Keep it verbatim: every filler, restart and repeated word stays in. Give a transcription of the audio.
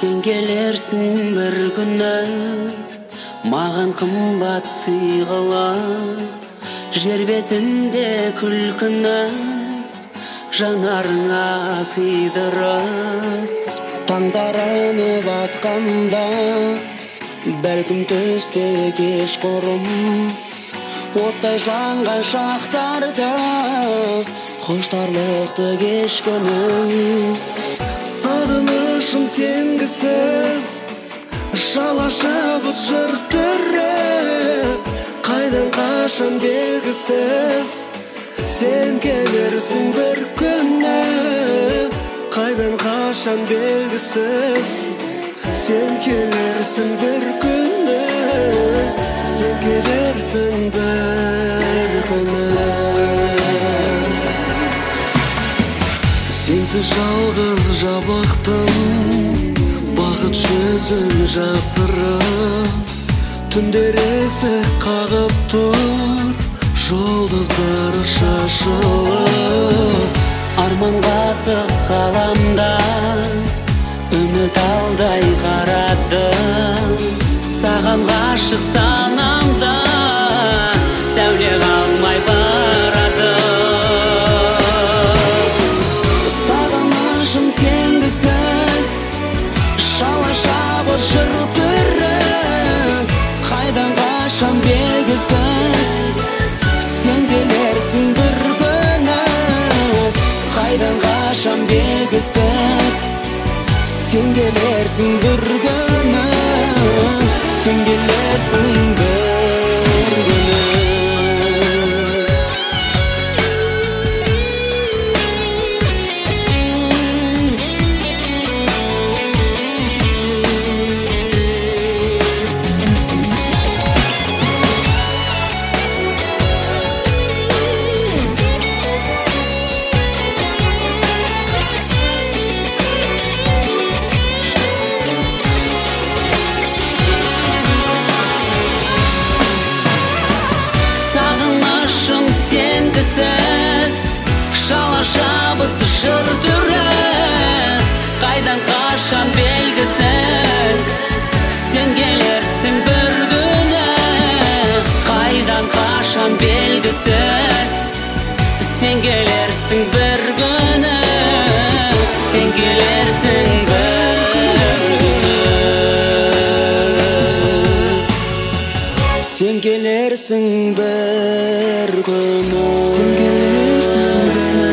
Сен келерсің бір күні, маған қымбат сый қылып, жер бетінде күлкіні жанарыңа сыйдырып. Таңдаранып атқанда, бәлкім түсте кешқұрым, оттай жанған шақтарда қоштарлықты кешкенім. Сағынышым сенгісіз, жалаша бұт жыртырып, қайдан қашан белгісіз. Сен келерсің бір күні, қайдан қашан белгісіз. Сен келерсің бір күні, сен келерсің бір күні. Сенсіз жалғыз жабықтым, бақыт жүзін жасырып. Түндер есік қағып тұр, жұлдыздар шашылып. Арманғасы ғаламда үміт алдай қарадым. Саған ғашық санамда сәуле қалмай барады. Сағынышым сенгісіз, шала-ша бұт жыртырып, қайдан қашан белгісіз. Сен келерсің бір күні, қайдан қашан белгісіз. Сен келерсің бір күні, сен келерсің бір күні. Шала-ша бұт жыртырып, қайдан қашан белгісіз. Сен келерсің бір күні, қайдан қашан белгісіз. Сен келерсің бір күні, сен келерсің бір күні. Сен келерсің бір күні, сен келерсің бір күні.